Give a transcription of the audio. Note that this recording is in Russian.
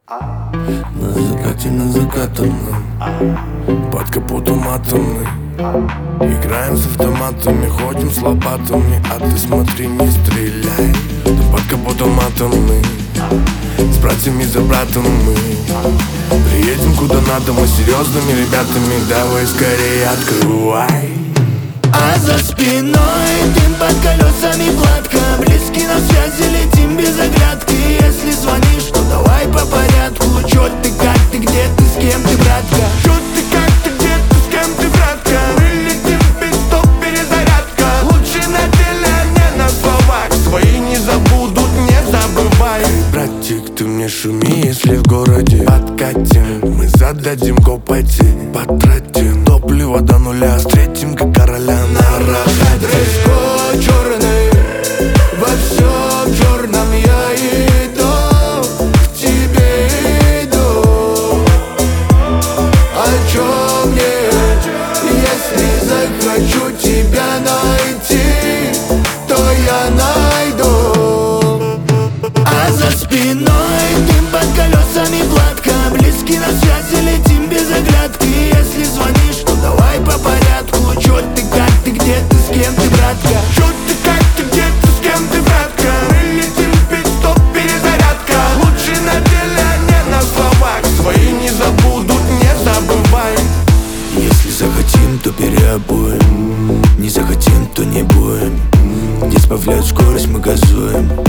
На закатанном под капотом атомный. Играем с автоматами, ходим с лопатами. А ты смотри, не стреляй. Под капотом атомный. С братьями за братом мы приедем куда надо, мы серьезными ребятами. Давай скорее открывай. А за спиной дым под колесами гладко. Близки на связи, летим без оглядки. Если звонишь, то давай по порядку. Чё ты, как ты, где ты, с кем ты, братка? Чё ты, как ты, где ты, с кем ты, братка? Мы летим в пит-стоп, перезарядка. Лучше на деле, а не на словах. Свои не забудут, не забывай. Братик, ты мне шуми, если в городе подкатим. Мы зададим копоти, потратим топливо до нуля. Встретим как короля на рахате. Дресс-код черный, во всем черном я иду, к тебе иду. О чем мне, если захочу тебя найти, то я найду. А за спиной дым под колесами гладко. Близки на связи, летим без оглядки. Если звонишь, то давай по порядку. Чё ты, как ты, где ты, с кем ты, братка? Чё ты, как ты, где ты, с кем ты, братка? Мы летим в пит-стоп, перезарядка. Лучше на деле, а не на словах. Свои не забудут, не забывай. Если захотим, то переобуем. Не захотим, то не будем. Где сбавляют скорость, мы газуем.